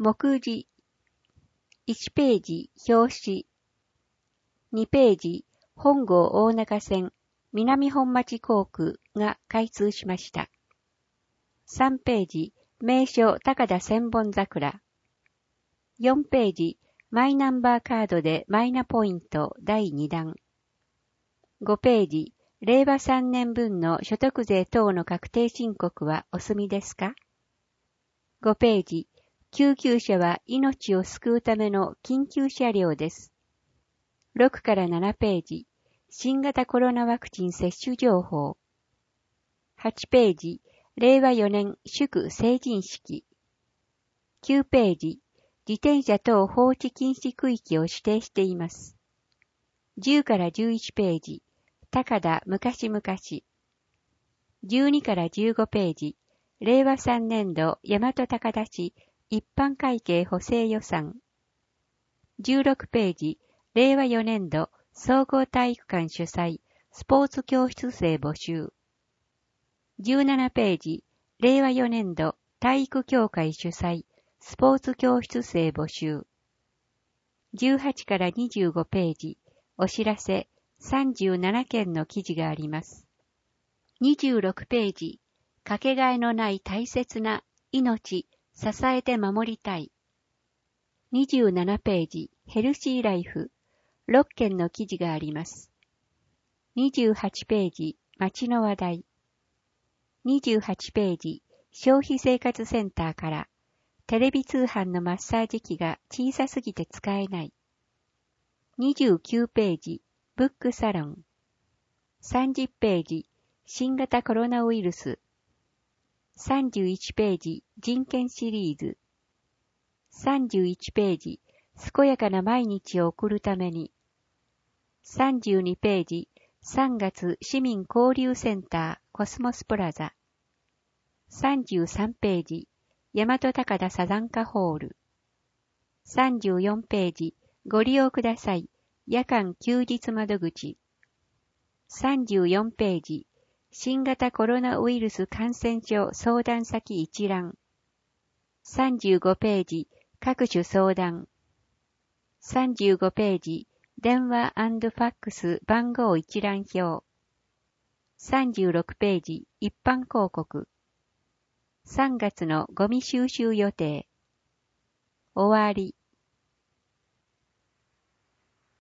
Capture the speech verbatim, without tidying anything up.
目次。いちページ、表紙。にページ、本郷大中線、南本町航空が開通しました。さんページ、名所高田千本桜。よんページ、マイナンバーカードでマイナポイントだいにだん。ごページ、令和さんねん分の所得税等の確定申告はお済みですか？ごページ、救急車は命を救うための緊急車両です。ろくからななページ、新型コロナワクチン接種情報。はちページ、れいわよねん祝成人式。きゅうページ、自転車等放置禁止区域を指定しています。じゅうからじゅういちページ、高田昔々。じゅうにからじゅうごページ、れいわさんねん度大和高田市一般会計補正予算。じゅうろくページ、れいわよねん度総合体育館主催スポーツ教室生募集。じゅうななページ、れいわよねん度体育協会主催スポーツ教室生募集。じゅうはちからにじゅうごページ、お知らせさんじゅうななけんの記事があります。にじゅうろくページ、かけがえのない大切な命、支えて守りたい。にじゅうななページ、ヘルシーライフ、ろっけんの記事があります。にじゅうはちページ、街の話題。にじゅうはちページ、消費生活センターから、テレビ通販のマッサージ機が小さすぎて使えない。にじゅうきゅうページ、ブックサロン。さんじゅうページ、新型コロナウイルス。さんじゅういちページ、人権シリーズ。さんじゅういちページ、健やかな毎日を送るために。さんじゅうにページ、さんがつ市民交流センターコスモスプラザ。さんじゅうさんページ、大和高田サザンカホール。さんじゅうよんページ、ご利用ください。夜間休日窓口。さんじゅうよんページ、新型コロナウイルス感染症相談先一覧。さんじゅうごページ、各種相談。さんじゅうごページ、電話&ファックス番号一覧表。さんじゅうろくページ、一般広告。さんがつのゴミ収集予定。終わり。